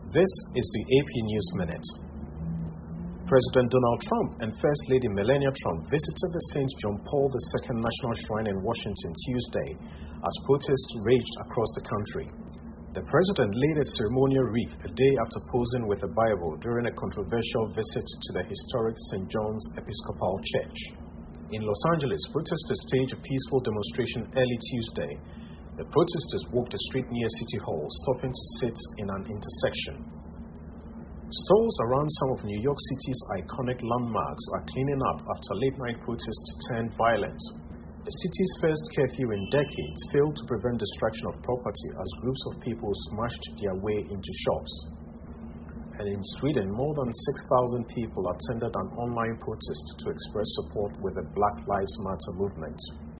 This is the AP News Minute. President Donald Trump and First Lady Melania Trump visited the St. John Paul II National Shrine in Washington Tuesday as protests raged across the country. The president laid a ceremonial wreath a day after posing with a Bible during a controversial visit to the historic St. John's Episcopal Church. In Los Angeles, protesters staged a peaceful demonstration early Tuesday. The protesters walked a street near City Hall, stopping to sit in an intersection. Stores around some of New York City's iconic landmarks are cleaning up after late-night protests turned violent. The city's first curfew in decades failed to prevent destruction of property as groups of people smashed their way into shops. And in Sweden, more than 6,000 people attended an online protest to express support with the Black Lives Matter movement.